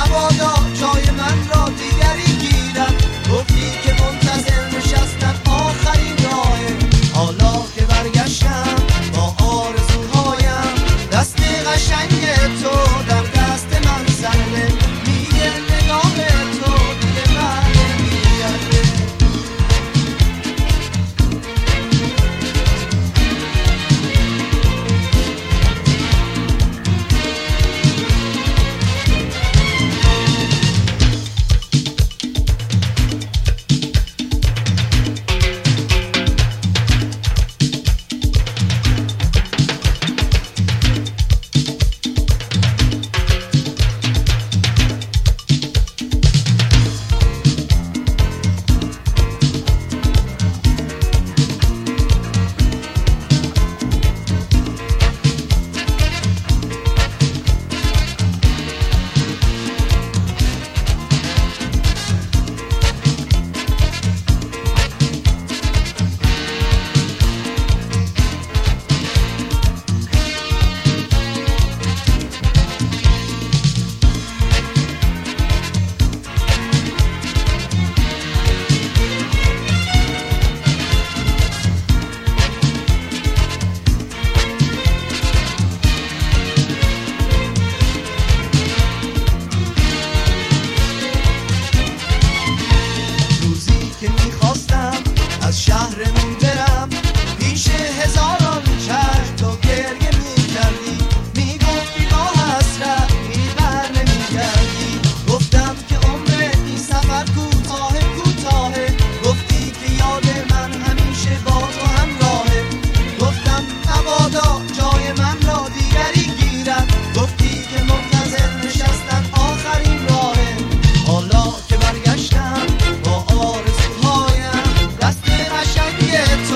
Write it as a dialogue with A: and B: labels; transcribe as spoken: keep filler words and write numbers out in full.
A: مبادا جای من را دیگری گیرد. گفتی که منتظر نشستن آخرین راهه. حالا که برگشتم با آرزوهایم، دست قشنگ تو در دست من سرده. میگه نگاه تو دیگه بر نمیگرده. از شهرمون برم پیش هزاران چشم، تو گریه میکردی، میگفتی با حسرت بر نمیگردی. گفتم که عمر این سفر کوتاه کوتاهه. گفتی که یاد من همیشه با تو همراهه. گفتم مبادا جای من را دیگری گیرد. گفتی که منتظر نشستن آخرین راهه. حالا که برگشتم با آرزوهایم، دست قشنگ تو